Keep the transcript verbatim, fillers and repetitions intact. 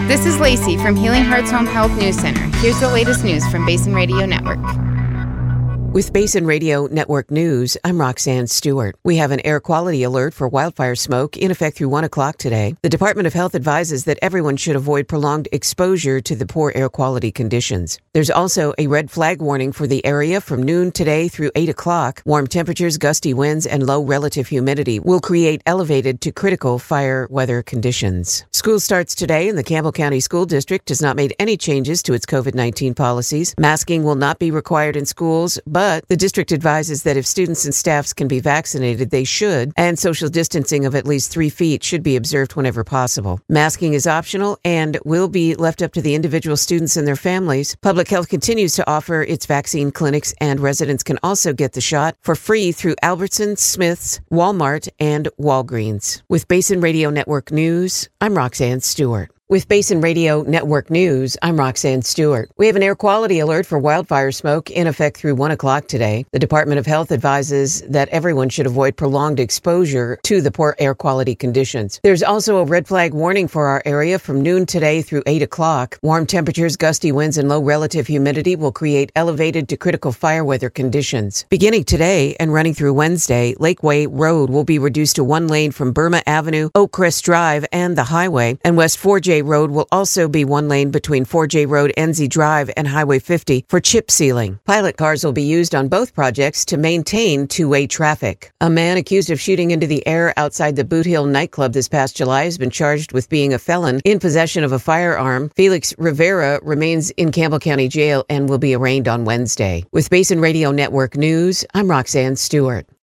This is Lacey from Healing Hearts Home Health News Center. Here's the latest news from Basin Radio Network. With Basin Radio Network News, I'm Roxanne Stewart. We have an air quality alert for wildfire smoke in effect through one o'clock today. The Department of Health advises that everyone should avoid prolonged exposure to the poor air quality conditions. There's also a red flag warning for the area from noon today through eight o'clock. Warm temperatures, gusty winds, and low relative humidity will create elevated to critical fire weather conditions. School starts today, and the Campbell County School District has not made any changes to its COVID nineteen policies. Masking will not be required in schools, but But the district advises that if students and staffs can be vaccinated, they should, and social distancing of at least three feet should be observed whenever possible. Masking is optional and will be left up to the individual students and their families. Public Health continues to offer its vaccine clinics, and residents can also get the shot for free through Albertsons, Smith's, Walmart, and Walgreens. With Basin Radio Network News, I'm Roxanne Stewart. With Basin Radio Network News, I'm Roxanne Stewart. We have an air quality alert for wildfire smoke in effect through one o'clock today. The Department of Health advises that everyone should avoid prolonged exposure to the poor air quality conditions. There's also a red flag warning for our area from noon today through eight o'clock. Warm temperatures, gusty winds, and low relative humidity will create elevated to critical fire weather conditions. Beginning today and running through Wednesday, Lakeway Road will be reduced to one lane from Burma Avenue, Oakcrest Drive, and the highway, and West four J Road will also be one lane between four J Road, Enzi Drive, and Highway fifty for chip sealing. Pilot cars will be used on both projects to maintain two-way traffic. A man accused of shooting into the air outside the Boot Hill nightclub this past July has been charged with being a felon in possession of a firearm. Felix Rivera remains in Campbell County Jail and will be arraigned on Wednesday. With Basin Radio Network News, I'm Roxanne Stewart.